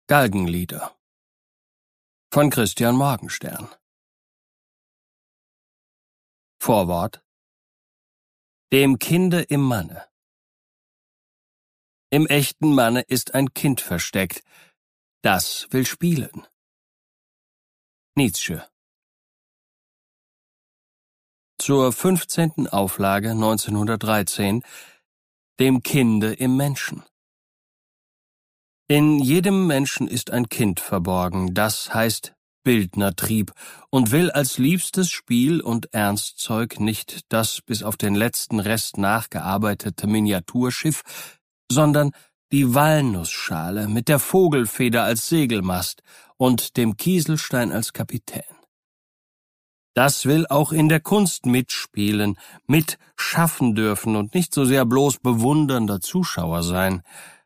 Galgenlieder von Christian Morgenstern. Vorwort: Dem Kinde im Manne. Im echten Manne ist ein Kind versteckt, das will spielen. Nietzsche. Zur 15. Auflage 1913, Dem Kinde im Menschen. In jedem Menschen ist ein Kind verborgen, das heißt Bildnertrieb, und will als liebstes Spiel und Ernstzeug nicht das bis auf den letzten Rest nachgearbeitete Miniaturschiff, sondern die Walnussschale mit der Vogelfeder als Segelmast und dem Kieselstein als Kapitän. Das will auch in der Kunst mitspielen, mitschaffen dürfen und nicht so sehr bloß bewundernder Zuschauer sein.